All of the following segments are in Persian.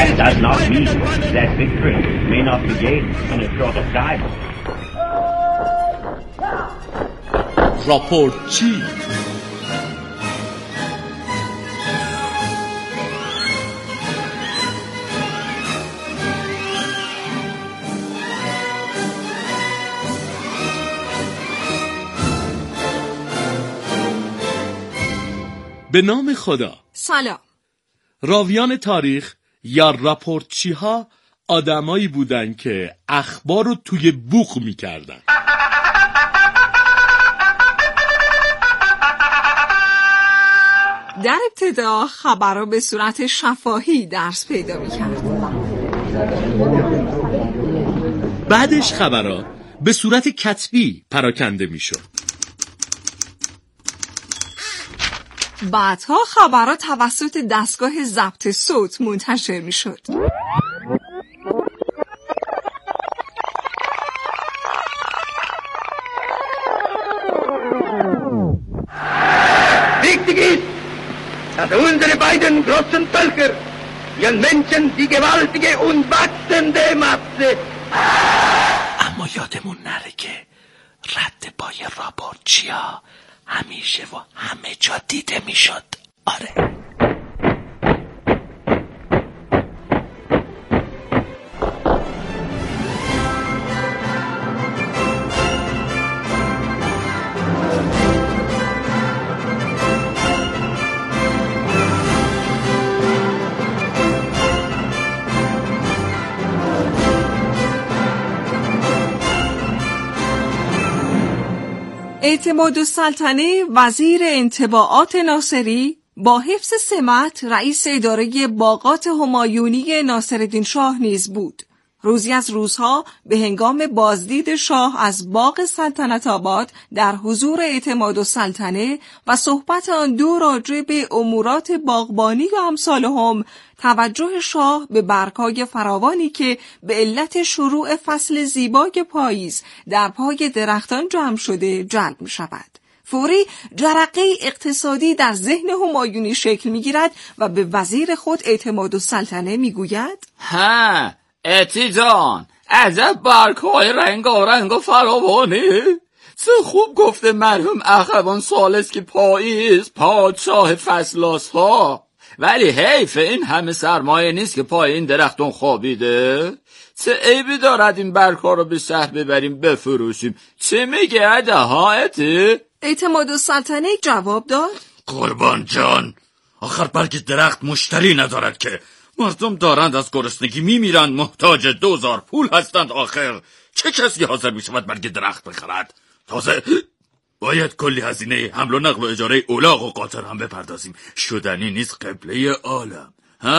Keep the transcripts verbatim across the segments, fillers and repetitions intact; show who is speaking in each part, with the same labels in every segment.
Speaker 1: does not mean that victory may not be gained in a short time.
Speaker 2: راپورت چی؟ به نام خدا.
Speaker 3: سلام.
Speaker 2: راویان تاریخ یا راپورتچی ها آدمایی بودن که اخبار رو توی بوق میکردن.
Speaker 3: در ابتدا خبرها به صورت شفاهی درس پیدا میکرد.
Speaker 2: بعدش خبرها به صورت کتبی پراکنده میشد.
Speaker 3: بعدها خبرها توسط دستگاه ضبط صوت منتشر میشد.
Speaker 4: Wichtig ist, dass unsere beiden großen Völker ihren Menschen die gewaltige und wachsende Masse.
Speaker 2: اما یادمون نره که رد پای راپورتچیا همیشه و همه جا دیده میشد. آره.
Speaker 3: اعتمادالسلطنه وزیر انطباعات ناصری با حفظ سمت رئیس اداره باغات همایونی ناصرالدین شاه نیز بود. روزی از روزها به هنگام بازدید شاه از باغ سلطنت آباد در حضور اعتمادالسلطنه و صحبت آن دو راجع به امورات باغبانی و امثالهم، توجه شاه به برگ‌های فراوانی که به علت شروع فصل زیبای پاییز در پای درختان جمع شده جلب می شود. فوری جرقه اقتصادی در ذهن همایونی شکل می گیرد و به وزیر خود اعتمادالسلطنه می گوید:
Speaker 5: ها اعتی جان، عجب برگ‌های رنگارنگ و فراوانی. چه خوب گفته مرحوم اخوان ثالث که پاییز پادشاه فصل‌هاست ها. ولی حیف این همه سرمایه نیست که پای این درختون خوابیده. چه عیبی دارد این برگ‌ها رو به شهر ببریم بفروشیم؟ چه میگه عده ها اعتی؟
Speaker 3: اعتمادالسلطنه جواب داد:
Speaker 6: قربان جان، آخر برگ درخت مشتری ندارد که. مردم دارند از گرسنگی میمیرند، محتاج دوزار پول هستند. آخر چه کسی حاضر میشود برگ درخت بخرد؟ تازه باید کلی هزینه حمل و نقل و اجاره اولاغ و قاطر هم بپردازیم. شدنی نیست قبله عالم.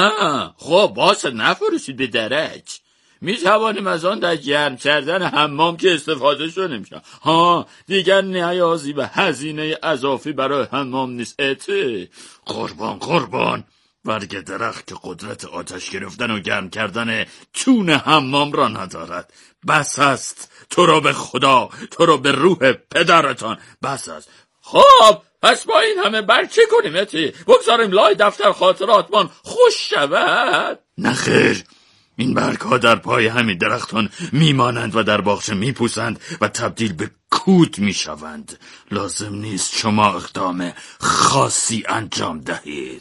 Speaker 5: ها خب باشه، نفروشید به درج. می توانیم از آن در گرم کردن حمام که استفاده شده میشه. ها دیگر نیازی به هزینه اضافی برای حمام نیست. اعتی
Speaker 6: قربان قربان، برگ درخت که قدرت آتش گرفتن و گرم کردن چون حمام را ندارد. بس است، تو را به خدا، تو را به روح پدرتان، بس است.
Speaker 5: خب پس با این همه بر چه کنیم اعتی؟ بگذاریم لای دفتر خاطراتمان خوش شود؟
Speaker 6: نخیر، این برگ ها در پای همین درختان میمانند و در باغچه میپوسند و تبدیل به کود میشوند. لازم نیست شما اقدام خاصی انجام دهید.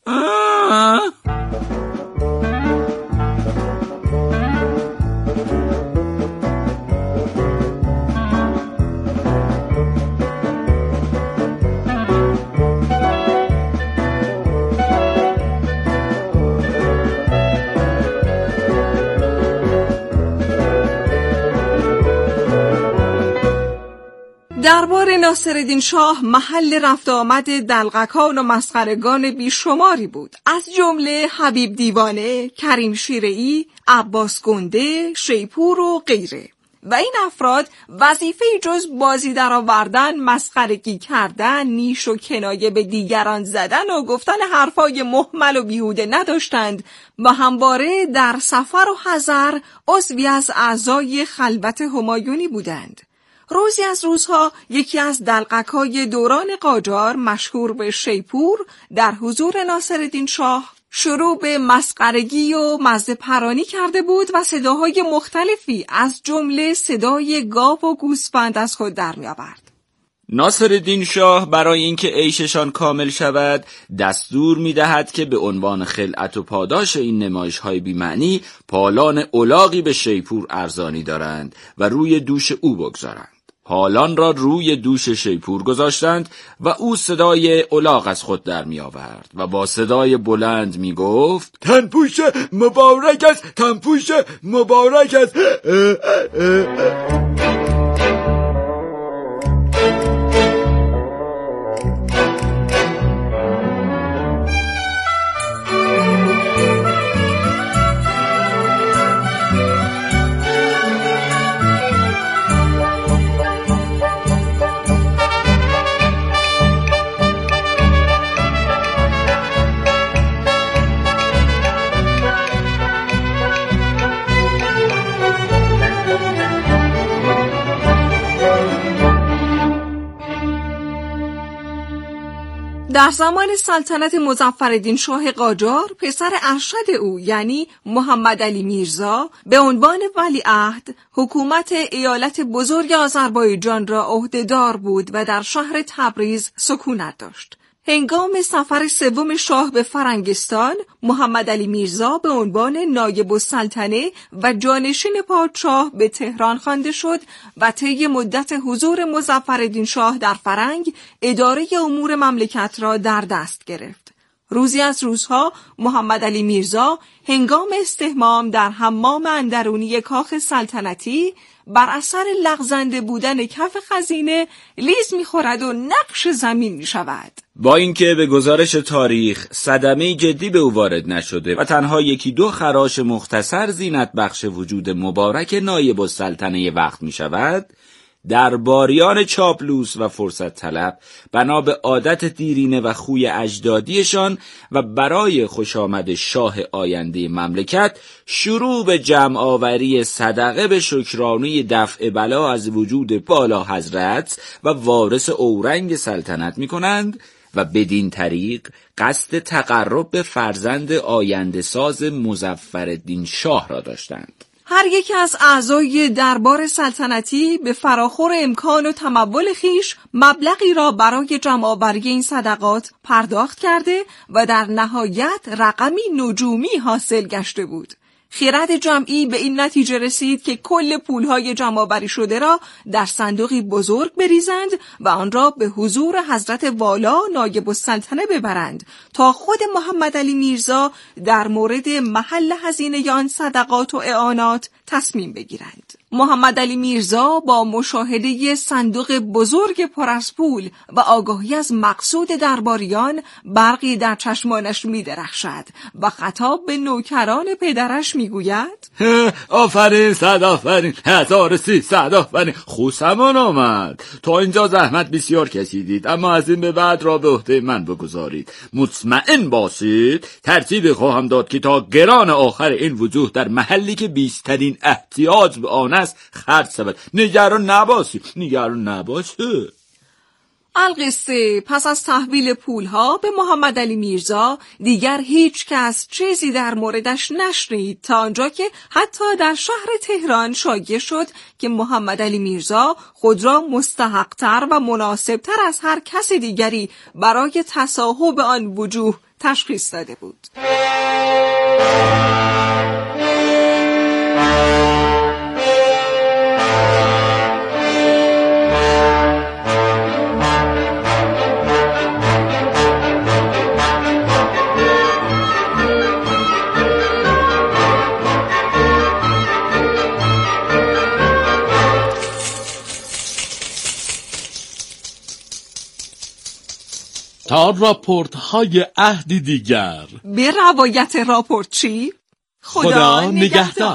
Speaker 5: آه.
Speaker 3: دربار ناصرالدین شاه محل رفت آمد دلقکان و مسخرگان بیشماری بود، از جمله حبیب دیوانه، کریم شیره‌ای، عباس گنده، شیپور و غیره. و این افراد وظیفه جز بازی در آوردن، مسخرگی کردن، نیش و کنایه به دیگران زدن و گفتن حرفای مهمل و بیهوده نداشتند و همواره در سفر و حضر عضوی از اعضای خلوت همایونی بودند. روزی از روزها یکی از دلقک‌های دوران قاجار مشهور به شیپور در حضور ناصرالدین شاه شروع به مسخرگی و مزه پرانی کرده بود و صداهای مختلفی از جمله صدای گاو و گوسفند از خود در می آورد.
Speaker 5: ناصرالدین شاه برای اینکه عیششان کامل شود دستور می‌دهد که به عنوان خلعت و پاداش این نمایش‌های بی‌معنی پالان الاغی به شیپور ارزانی دارند و روی دوش او بگذارند. پالان را روی دوش شیپور گذاشتند و او صدای الاغ از خود در می آورد و با صدای بلند می گفت تنپوش مبارک است، تنپوش مبارک است.
Speaker 3: در زمان سلطنت مظفرالدین شاه قاجار، پسر ارشد او یعنی محمد علی میرزا به عنوان ولیعهد حکومت ایالت بزرگ آذربایجان را عهدهدار بود و در شهر تبریز سکونت داشت. هنگام سفر سوم شاه به فرنگستان، محمد علی میرزا به عنوان نایب السلطنه و جانشین پادشاه به تهران خوانده شد و طی مدت حضور مظفرالدین شاه در فرنگ، اداره امور مملکت را در دست گرفت. روزی از روزها محمد علی میرزا هنگام استحمام در حمام اندرونی کاخ سلطنتی بر اثر لغزنده بودن کف خزینه لیز می‌خورد و نقش زمین می‌شود.
Speaker 5: با اینکه به گزارش تاریخ صدمه جدی به او وارد نشده و تنها یکی دو خراش مختصر زینت بخش وجود مبارک نایب السلطنه وقت می‌شود، درباریان چاپلوس و فرصت طلب بنا به عادت دیرینه و خوی اجدادیشان و برای خوشامد شاه آینده مملکت شروع به جمع آوری صدقه به شکرانه دفع بلا از وجود بالا حضرت و وارث اورنگ سلطنت می کنند و بدین طریق قصد تقرب به فرزند آینده ساز مظفرالدین شاه را داشتند.
Speaker 3: هر یک از اعضای دربار سلطنتی به فراخور امکان و تمول خیش مبلغی را برای جمع‌آوری این صدقات پرداخت کرده و در نهایت رقمی نجومی حاصل گشته بود. خرد جمعی به این نتیجه رسید که کل پولهای جمع‌آوری شده را در صندوقی بزرگ بریزند و آن را به حضور حضرت والا نایب السلطنه ببرند تا خود محمد علی میرزا در مورد محل هزینه آن صدقات و اعانات تصمیم بگیرند. محمد علی میرزا با مشاهده صندوق بزرگ پر از پول و آگاهی از مقصود درباریان برقی در چشمانش می درخشد و خطاب به نوکران پدرش می گوید
Speaker 6: آفرین، صد آفرین، هزار سیصد آفرین، خوشمان آمد. تا اینجا زحمت بسیار کشیدید، اما از این به بعد را به عهده من بگذارید. مطمئن باشید ترتیب خواهم داد که تا گران آخر این وجوه در محلی که بیشترین احتیاج به آن است خرج شود. نگران نباشید، نگران نباشید.
Speaker 3: القصه پس از تحویل پولها به محمد علی میرزا دیگر هیچ کس چیزی در موردش نشنید تا آنجا که حتی در شهر تهران شایع شد که محمد علی میرزا خود را مستحق‌تر و مناسبتر از هر کس دیگری برای تصاحب آن وجوه تشخیص داده بود.
Speaker 2: تا راپورت های عهدی دیگر
Speaker 3: به روایت راپورت چی؟
Speaker 2: خدا, خدا نگهدار.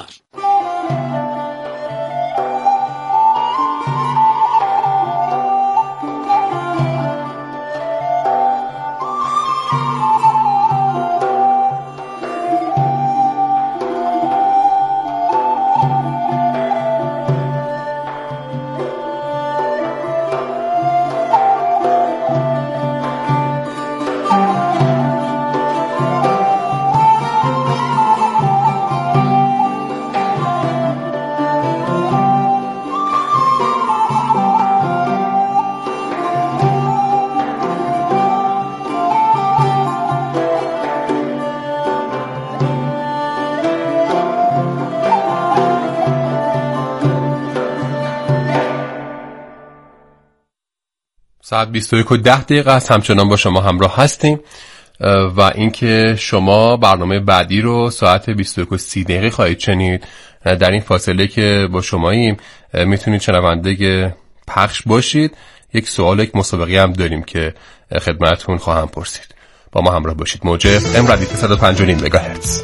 Speaker 7: ساعت بیست و یک و ده دقیقه است. همچنان با شما همراه هستیم و اینکه شما برنامه بعدی رو ساعت بیست و یک و سی دقیقه خواهید شنید. در این فاصله که با شماییم میتونید شنونده پخش باشید. یک سوال، یک مسابقه هم داریم که خدمتتون خواهم پرسید. با ما همراه باشید. موج اف ام ردیف صد و پنج و نیم مگاهرتز.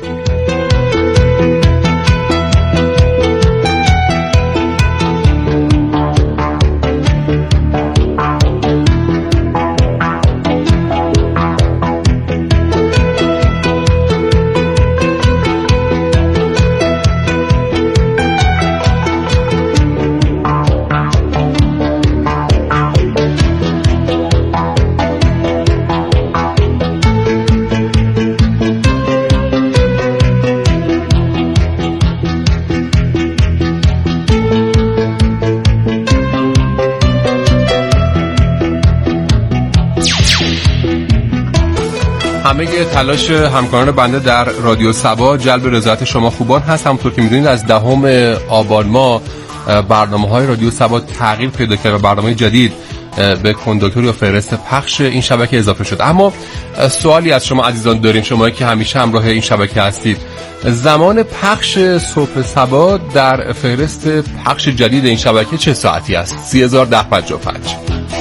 Speaker 7: همه تلاش همکاران بنده در رادیو سبا جلب رضایت شما خوبان هست. همونطور که میدونید از دهم آبان ماه برنامه‌های رادیو سبا تغییر پیدا کرد و برنامه جدید به کندوکتور یا فهرست پخش این شبکه اضافه شد. اما سوالی از شما عزیزان داریم، شمایی که همیشه همراه این شبکه هستید. زمان پخش صبح سبا در فهرست پخش جدید این شبکه چه ساعتی است؟ سی هزار و ده پنجاه و پنج.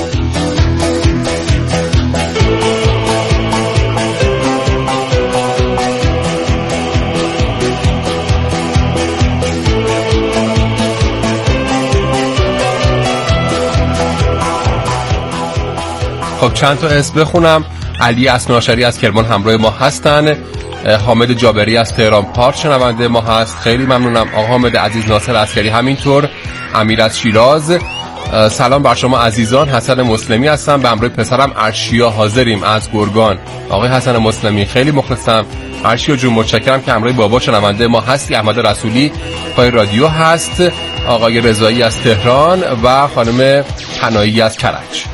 Speaker 7: خب چند تا اسم بخونم. علی اسناشری از کرمان همراه ما هستن. حامد جابری از تهران پارک شنونده ما هست، خیلی ممنونم. آقا حامد عزیز، ناصر عسکری همینطور، امیر از شیراز. سلام بر شما عزیزان، حسن مسلمی هستم، به همراه پسرم ارشیا حاضریم از گرگان. آقای حسن مسلمی خیلی مخلصم. ارشیا جون متشکرم که همراه بابا شنونده ما هستی. احمد رسولی پای رادیو هست، آقای رضایی از تهران و خانم حنایی از کرج.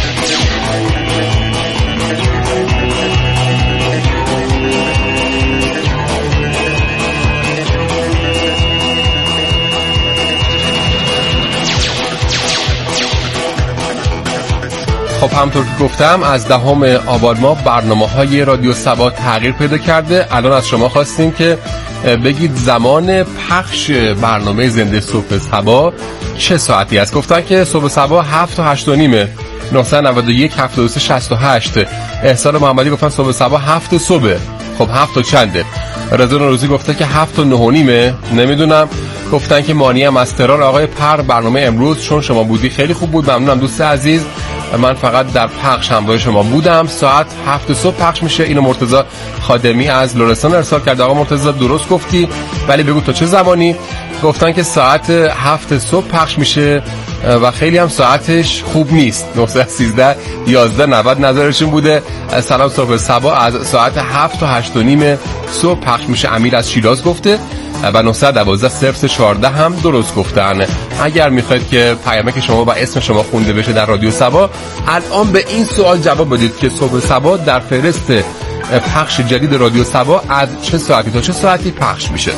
Speaker 7: خب همطور که گفتم از دهم آبان ماه برنامه‌های رادیو سبا تغییر پیدا کرده. الان از شما خواستیم که بگید زمان پخش برنامه زنده صبح سبا چه ساعتی است. گفتن که صبح سبا هفت تا هشت و نیمه. نه نه یک هفتاد و سه شصت و هشت. احسان محمدی گفتن صبح سبا هفت صبح. خب هفت تا چنده؟ رضا نوروزی گفته که هفت تا نه و نیمه. نمیدونم. گفتن که مانی هم از تهران. آقای پر برنامه امروز چون شما بودی خیلی خوب بود، ممنونم دوست عزیز. من فقط در پخش همراه شما بودم. ساعت هفت صبح پخش میشه. اینو مرتضی خادمی از لرستان ارسال کرده. آقا مرتضی درست گفتی، ولی بگو تا چه زمانی؟ گفتن که ساعت هفت صبح پخش میشه و خیلی هم ساعتش خوب نیست. نه سیزده یازده نود نظرشون بوده. سلام صبح سبا از ساعت هفت تا هشت و نیم صبح پخش میشه. امیر از شیراز گفته و نه یک دو صفر چهارده هم درست گفتن. اگر میخواید که پیامک شما و اسم شما خونده بشه در رادیو سبا، الان به این سوال جواب بدید که صبح سبا در فهرست پخش جدید رادیو سبا از چه ساعتی تا چه ساعتی پخش میشه.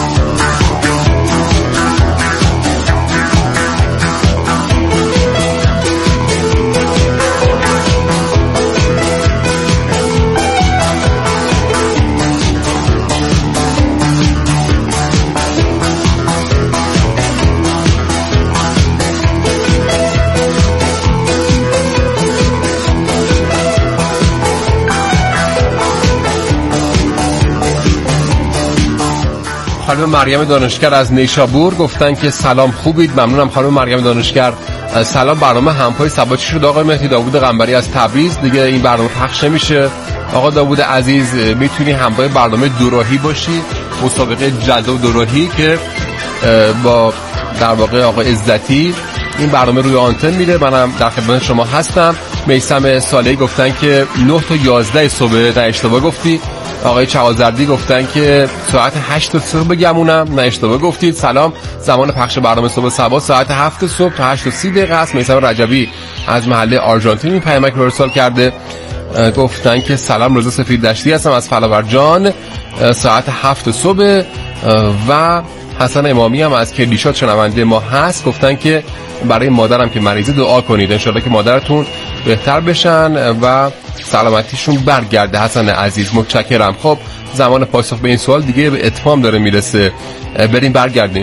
Speaker 7: خانم مریم دانشگر از نیشابور گفتن که سلام خوبید. ممنونم خانم مریم دانشگر. سلام، برنامه همپای سبا چی شد؟ آقای مهدی داوود قنبری از تبریز، دیگه این برنامه پخش نمیشه. آقا داوود عزیز میتونی همپای برنامه دوراهی باشی، مسابقه جلد و دوراهی که با در واقع آقای عزتی این برنامه روی آنتن میره. منم در خدمت شما هستم. میثم صالحی گفتن که نه تا یازده صبح، نه اشتباه گفتی. آقای چوازردی گفتن که ساعت هشت صبح بگمونم، نه اشتباه گفتید. سلام، زمان پخش برنامه صبح سبا ساعت هفت صبح تا هشت و سی دقیقه است. میثم رجبی از محله آرژانتین این پیامک رو ارسال کرده. گفتن که سلام، روز سفید دشتی هستم از فلاورجان، ساعت هفت صبح. و حسن امامی هم از کلیشات شنونده ما هست، گفتن که برای مادرم که مریضه دعا کنید، انشالله که مادرتون بهتر بشن و سلامتیشون برگرده. حسن عزیز متشکرم. خب زمان پاسخ به این سوال دیگه به اتمام داره میرسه، بریم برگردیم.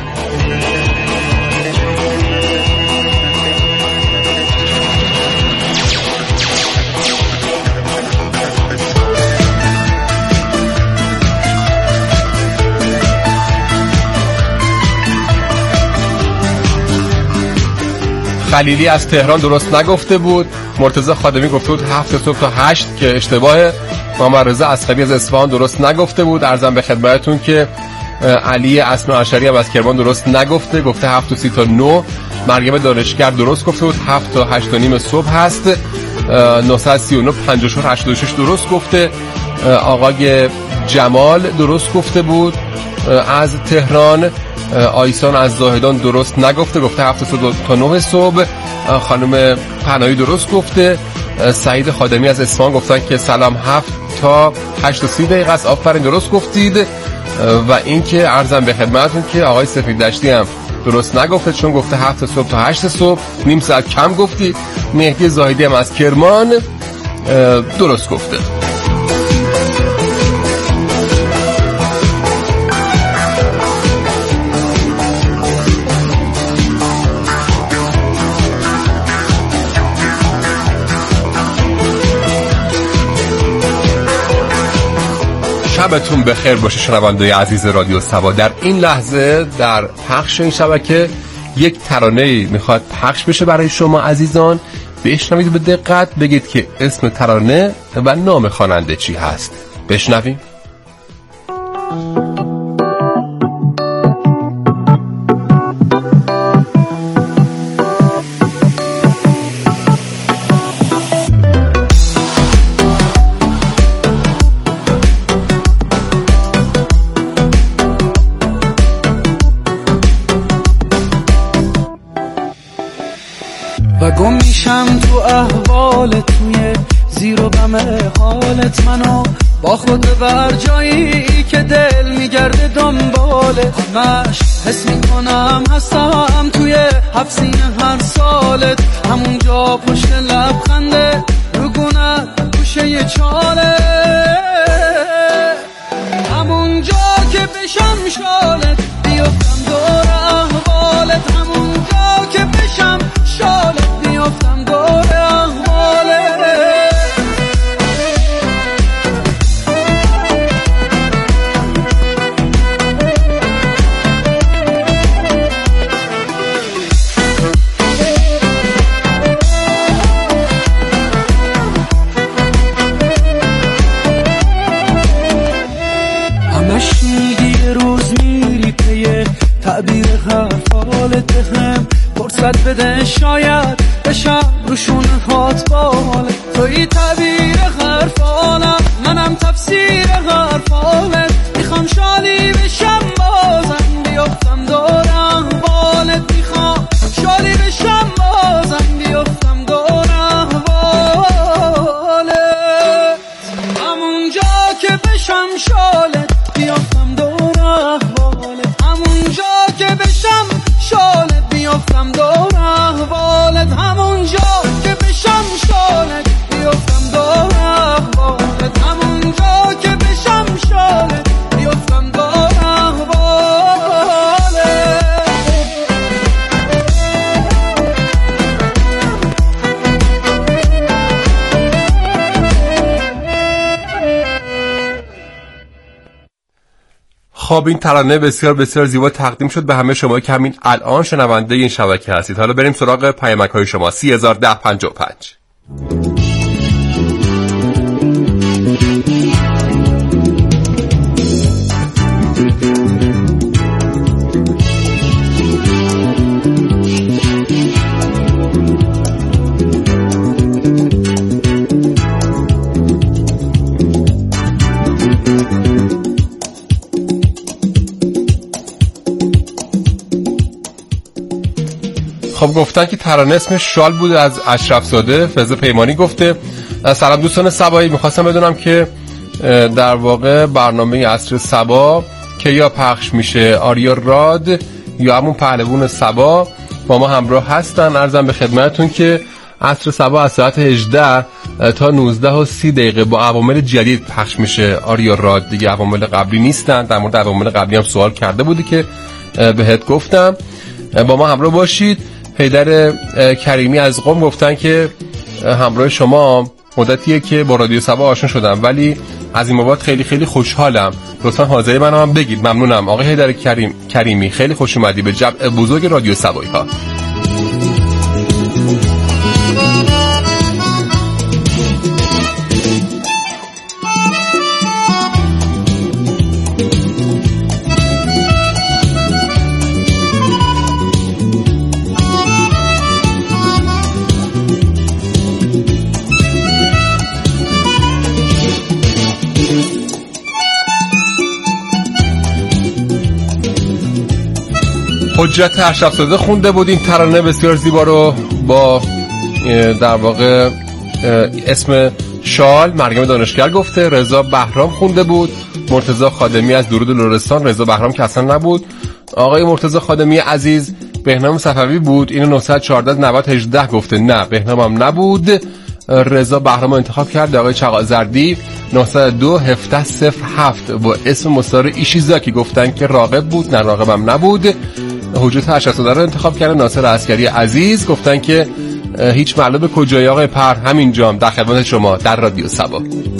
Speaker 7: خلیلی از تهران درست نگفته بود، مرتضی خادمی گفته بود هفت صبح تا هشت که اشتباهه. محمد رضا اصغری از اصفهان درست نگفته بود. عرضم به خدمتتون که علی اصناعشری هم از کرمان درست نگفته، گفته هفت و سی تا نه. مریم دانشگر درست گفته بود هفت تا هشت و نیم صبح هست. نهصد و سی و نه پنجاه و چهار هشتاد و شش درست گفته. آقای جمال درست گفته بود از تهران. آیسان از زاهدان درست نگفته، گفته هفت تا نه صبح. خانم پناهی درست گفته. سعید خادمی از اصفهان گفتن که سلام هفت تا هشت و سی دقیقه است. آفرین درست گفتید. و این که عرضم به خدمتتون که آقای سفید دشتی هم درست نگفته، چون گفته هفت صبح تا هشت صبح، نیم ساعت کم گفتی. مهدی زاهدی هم از کرمان درست گفته. شبتون بخیر باشه شنونده عزیز رادیو سبا. در این لحظه در پخش این شبکه یک ترانه میخواد پخش بشه برای شما عزیزان. بشنوید به دقت، بگید که اسم ترانه و نام خواننده چی هست. بشنویم.
Speaker 8: و گم میشم تو احوالت، توی زیر و بم حالت، منو با خود ببر جایی که دل میگرده دنبالت. همش حس میکنم هستم توی حبسین هر سالت، همونجا پشت لبخنده رو گونت گوشه چاله، همونجا که بشم شالت بیفتم دور احوالت، همونجا که بشم شالت بیفتم دور احوالت. همش میگی یه روز میری پیه تعبیر حرفالت، بهم فرصت بده شاید بشم روشون هات بالت. توی تعبیر حرفالم، منم تفسیر حرفالت، میخوام شالی بشم بازم بیفتم دور احوالت، میخوام شالی بشم بازم بیفتم دور احوالت، همونجا که بشم شالت بیفتم دور احوالت، همونجا که بشم شالت بیفتم دور احوالت، همونجا که بشم شالت بیفتم دور احوالت، همونجا که بشم شالت بیفتم دور احوالت.
Speaker 7: خب این ترانه بسیار بسیار زیبا تقدیم شد به همه شما که همین الان شنونده این شبکه هستید. حالا بریم سراغ پیامک های شما. سی هزار ده پنجاه و پنج. خب گفتن که ترانه اسمش شال بوده از اشرف زاده. فضل پیمانی گفته سلام دوستان صبایی، میخواستم بدونم که در واقع برنامه عصر صبا که یا پخش میشه، آریا راد یا همون پهلوان صبا با ما همراه هستن. عرضم به خدمتتون که عصر صبا از ساعت هجده تا نوزده و سی دقیقه با عوامل جدید پخش میشه. آریا راد دیگه عوامل قبلی نیستن. در مورد عوامل قبلی هم سوال کرده بودی که بهت گفتم. با ما همراه باشید. حیدر کریمی از قم گفتن که همراه شما مدتیه که با رادیو صبا آشنا شدم ولی از این بابت خیلی خیلی خوشحالم. لطفا حاضری منو هم بگید. ممنونم آقای حیدر کریم کریمی، خیلی خوش اومدی به جمع بزرگ رادیو صبایی ها. حجت اشرف‌زاده خونده بود این ترانه بسیار زیبا رو با در واقع اسم شال. مریم دانشگر گفته. رضا بهرام خونده بود. مرتضی خادمی از درود لرستان. رضا بهرام که اصلا نبود. آقای مرتضی خادمی عزیز بهنام صفوی بود. اینو نهصد و چهارده نود هجده گفته. نه بهنام هم نبود. رضا بهرام انتخاب کرد. آقای چغازردی نهصد و دو هفده صفر هفت با اسم مستعار ایشیزاکی گفتن که راغب بود. نه راغب هم نبود. حجت اشرف‌زاده رو انتخاب کرده. ناصر عسکری عزیز گفتن که هیچ معلومه کجای آقای پر، همینجام در خدمت شما در رادیو صبا.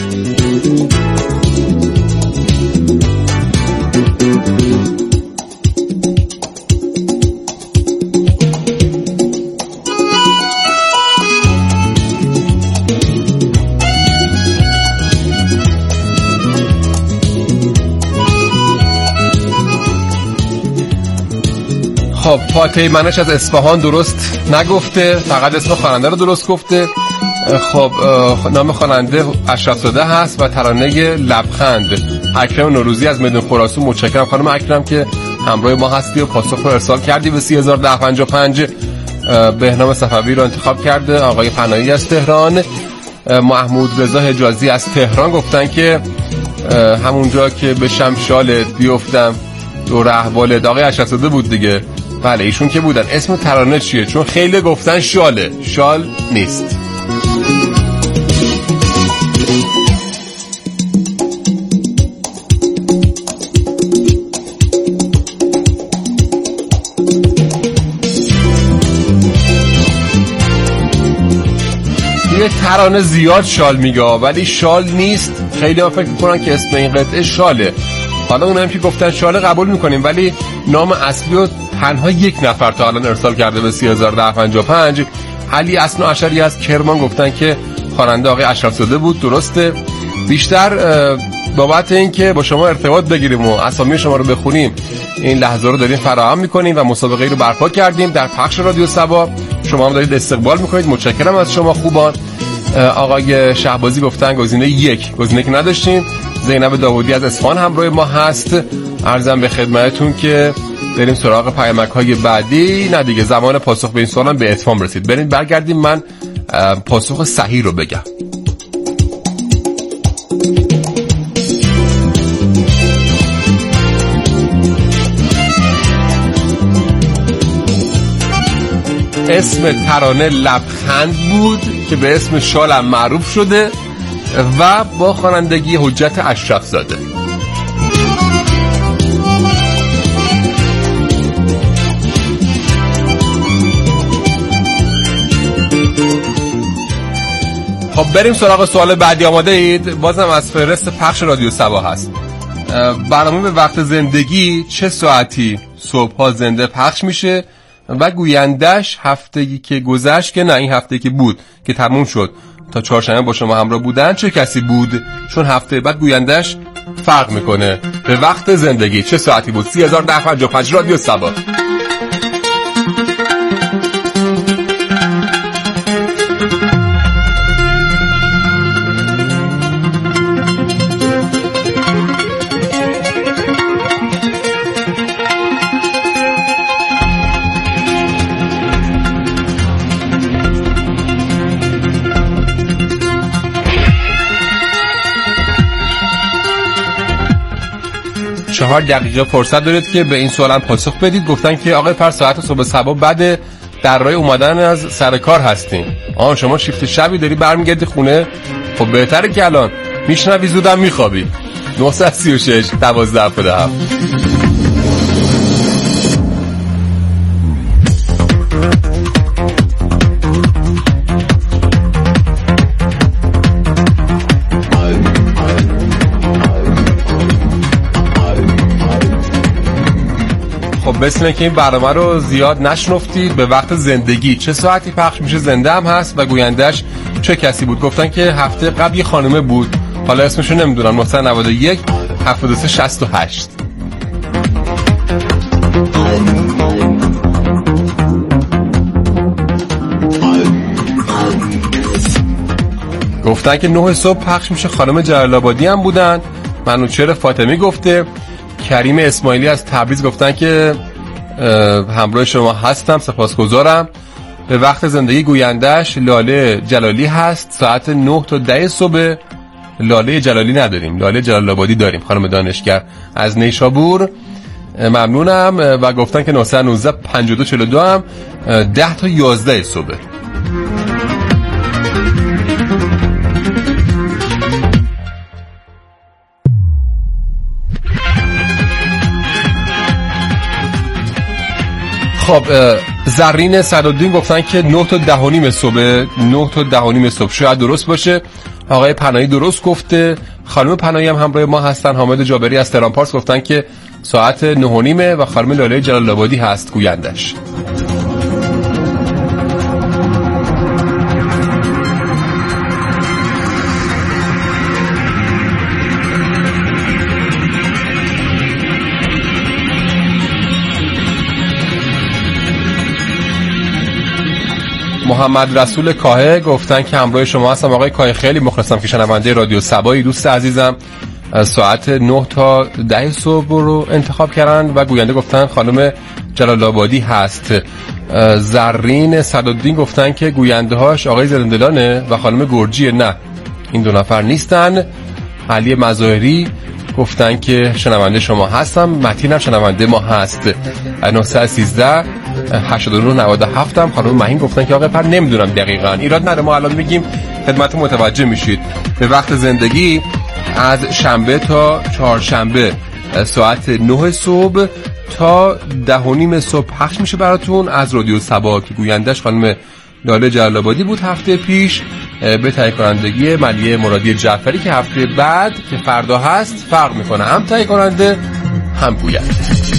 Speaker 7: خب فاتحه منش از اصفهان درست نگفته، فقط اسم خواننده رو درست گفته. خب نام خواننده اشرف‌زاده هست و ترانه لبخند. اکرم نوروزی از میدون خراسان. متشکرم خانم اکرم که همراه ما هستی و پاسخ رو ارسال کردی به سی هزار و ده پنجاه و پنج. بهنام صفوی رو انتخاب کرده. آقای فنایی از تهران. محمود رضا حجازی از تهران گفتن که همونجا که به شمشالت بیفتم دور احوالت. آقای اشرف‌زاده بود دیگه. بله ایشون که بودن. اسم ترانه چیه؟ چون خیلی گفتن شاله. شال نیست. یه ترانه زیاد شال میگه ولی شال نیست. خیلی ها فکر میکنن که اسم این قطعه شاله. حالا اونم که گفتن شاله قبول میکنیم ولی نام اصلی رو تنها یک نفر تا الان ارسال کرده به سی هزار و ده پنجاه و پنج. علی اسن عشری از کرمان گفتن که خواننده آقای اشرف‌زاده بود. درسته. بیشتر بابت این که با شما ارتباط بگیریم و اسامی شما رو بخونیم این لحظه رو داریم فراهم میکنیم و مسابقه رو برپا کردیم در پخش رادیو صبا. شما هم دارید استقبال میکنید. متشکرم از شما خوبان. آقای شهبازی گفتن گزینه یک. گزینه که نداشتیم. زینب داودی از اصفهان همراه ما هست. عرضم به خدمتتون که بریم سراغ پیامک های بعدی. نه دیگه زمان پاسخ به این سوالم به اتمام رسید. بریم برگردیم من پاسخ صحیح رو بگم. اسم ترانه لبخند بود که به اسم شالم معروف شده و با خوانندگی حجت اشرف‌زاده. خب بریم سراغ سوال بعدی. آماده اید؟ بازم از فهرست پخش رادیو صبا هست. برنامه به وقت زندگی چه ساعتی صبح‌ها زنده پخش میشه و گویندش هفته‌ای که گذشت که نه این هفته‌ای که بود که تموم شد تا چهارشنبه با شما همراه بودن چه کسی بود؟ چون هفته بعد گویندش فرق میکنه. به وقت زندگی چه ساعتی بود؟ سی هزار و ده پنجاه و پنج رادیو صبا. چهار دقیقه فرصت دارید که به این سوالم پاسخ بدید. گفتن که آقای پر ساعت صبح صبا بعد در راه اومدن از سر کار هستیم. آن شما شیفت شبی داری برمیگردی خونه؟ خب بهتره که الان میشنوی زودم میخوابی. نه سه شش دوازده هفتاد و هفت. خب مثل که این برنامه رو زیاد نشنفتید، به وقت زندگی چه ساعتی پخش میشه زنده هم هست و گویندش چه کسی بود؟ گفتن که هفته قبل یه خانمه بود، حالا اسمشو نمیدونم. نه نه یک هفتاد و سه شصت و هشت. گفتن که نه صبح پخش میشه، خانم جلال آبادی هم بودن. منوچهر فاطمی گفته. کریم اسماعیلی از تبریز گفتن که همراه شما هستم، سپاسگزارم. به وقت زندگی گویندش لاله جلالی هست، ساعت نه تا ده صبح. لاله جلالی نداریم، لاله جلال آبادی داریم. خانم دانشگر از نیشابور ممنونم. و گفتن که نه یک نه پنج دو چهار دو هم ده تا یازده صبح. خب زرین صدالدین گفتن که نه تا ده و نیم صبح. نه تا ده و نیم صبح شاید درست باشه. آقای پناهی درست گفته. خانم پناهی هم همراه ما هستن. حامد جابری از تهران پارس گفتن که ساعت نه و نیم و خانم لاله جلال آبادی هست گویندش. محمد رسول کاهه گفتن که همراه شما هستم. آقای کاهه خیلی مخلصم که شنونده رادیو سبایی دوست عزیزم. ساعت نه تا ده صبح رو انتخاب کردن و گوینده گفتن خانم جلال آبادی هست. زرین صدالدین گفتن که گوینده هاش آقای زندلانه و خانم گرجیه. نه این دو نفر نیستن. علی مظاهری گفتن که شنونده شما هستم. متین هم شنونده ما هست. نه یک سه هشتاد و نه نود و هفت هم خانم مهین گفتن که آقای پر نمیدونم دقیقاً. ایراد نداره، ما الان میگیم خدمت متوجه میشید. به وقت زندگی از شنبه تا چهارشنبه ساعت نه صبح تا ده و نیم صبح پخش میشه براتون از رادیو سبا که گویندش خانم لاله جلال آبادی بود هفته پیش، به تهیه کنندگی ملیه مرادی جعفری که هفته بعد که فردا هست فرق میکنه، هم تهیه کننده هم گوینده.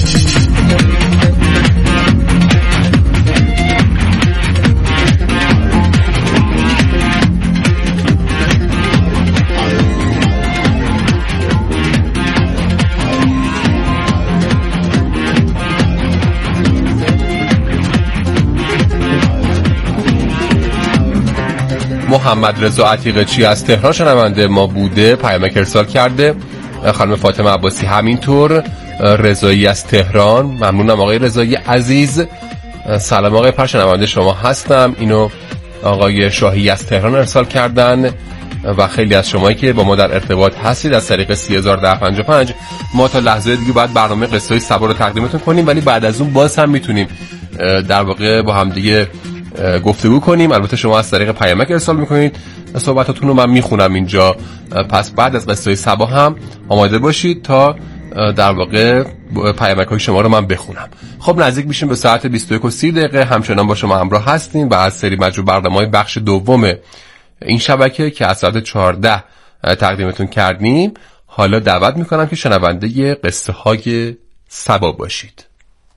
Speaker 7: محمد رضا عتیقچی از تهران شنونده ما بوده، پیامک ارسال کرده. خانم فاطمه عباسی همینطور. رضایی از تهران ممنونم آقای رضایی عزیز. سلام آقای پر، شنونده شما هستم. اینو آقای شاهی از تهران ارسال کردن و خیلی از شمایی که با ما در ارتباط هستید از طریق سی هزار و ده پنجاه و پنج. ما تا لحظه دیگه باید برنامه قصه های سبا رو تقدیمتون کنیم، ولی بعد از اون باز هم میتونیم در واقع با هم دیگه گفتگو کنیم. البته شما از طریق پیامک ارسال میکنید، صحبتاتون رو من میخونم اینجا. پس بعد از قصه سبا هم آماده باشید تا در واقع پیامک های شما رو من بخونم. خب نزدیک میشیم به ساعت بیست و یک و سی دقیقه. همچنان با شما همراه هستیم و از سری مجموع برنامه‌های بخش دوم این شبکه که از ساعت چهارده تقدیمتون کردیم حالا دعوت میکنم که شنونده قصه های سبا باشید.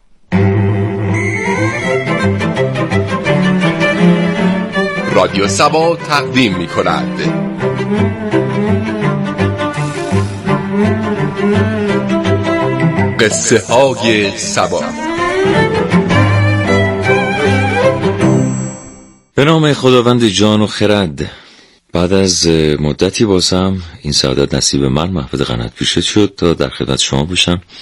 Speaker 7: رادیو سبا تقدیم می کند قصه های سبا.
Speaker 9: به نام خداوند جان و خرد. بعد از مدتی بازم این سعادت نصیب من محمد قنات پیشه شد تا در خدمت شما باشم